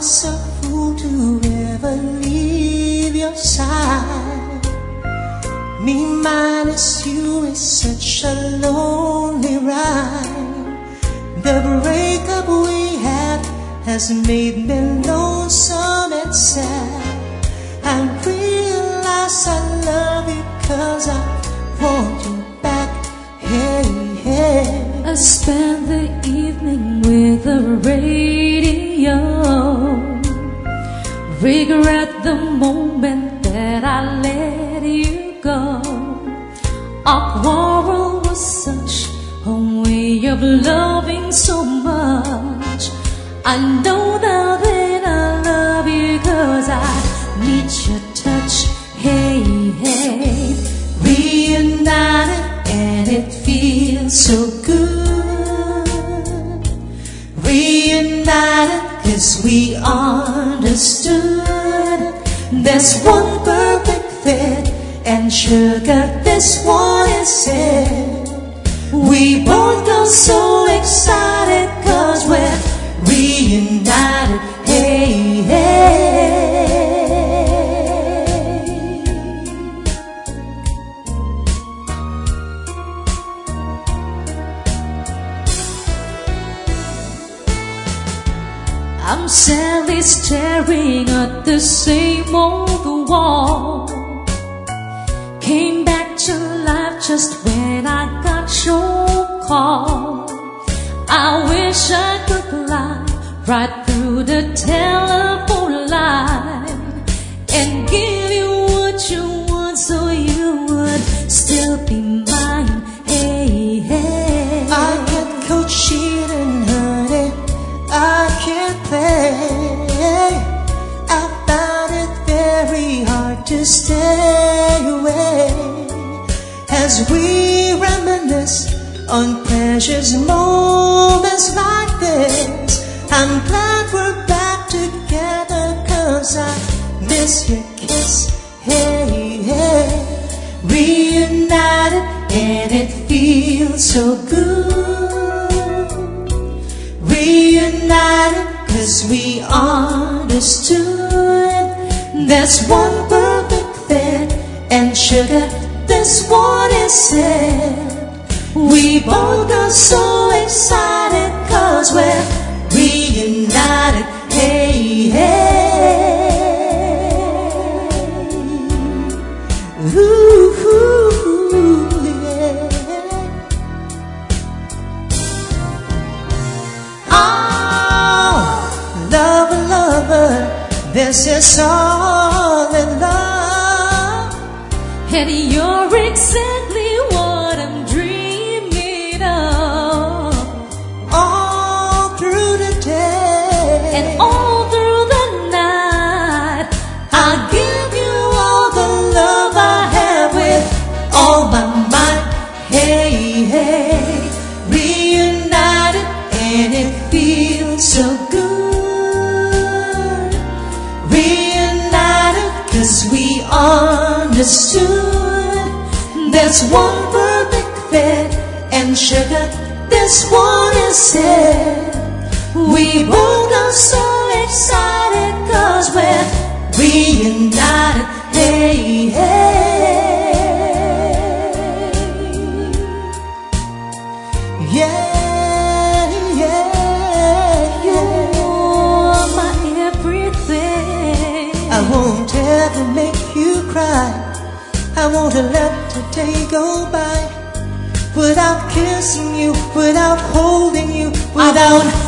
was a fool to ever leave your side. Me minus you is such a lonely ride. The breakup we had has made me lonesome and sad. I realize I love you 'cause I want you back. Hey, hey. I spent the evening with the radio. Regret the moment that I let you go. Our quarrel was such a way of loving so much. I know now that I love you 'cause I need your touch. Hey, hey. Reunited and it feels so good. Reunited 'cause we understood. There's one perfect fit, and sugar, this one is it. We both got so excited 'cause we're reunited. Hey, hey. I'm sadly staring at the same old wall. Came back to life just when I got your call. I wish I could fly right through the telephone line and give you what you want so you would still be mine. Hey, hey. I get cold sheet and honey, I can't play. I found it very hard to stay away. As we reminisce on precious moments like this, I'm glad we're back together 'cause I miss your kiss. Hey, hey. Reunited and it feels so good. Reunited 'cause we understood. There's one perfect fit, and sugar, this one is it. We both got so excited 'cause we're reunited. Hey, hey. Ooh, ooh, yeah. Oh, lover, lover, this is all in love. And you're exactly what I'm dreaming of. All through the day and all through the night, I'll give you all the love I have with all my might. Hey, hey. Reunited and it feels so good. Reunited 'cause we understood. There's one perfect fit, and sugar, this one is it. We both got so excited 'cause we're reunited. Hey, hey. Yeah, yeah, yeah. You're my everything. I won't ever make you cry. I won't let the day go by without kissing you, without holding you, without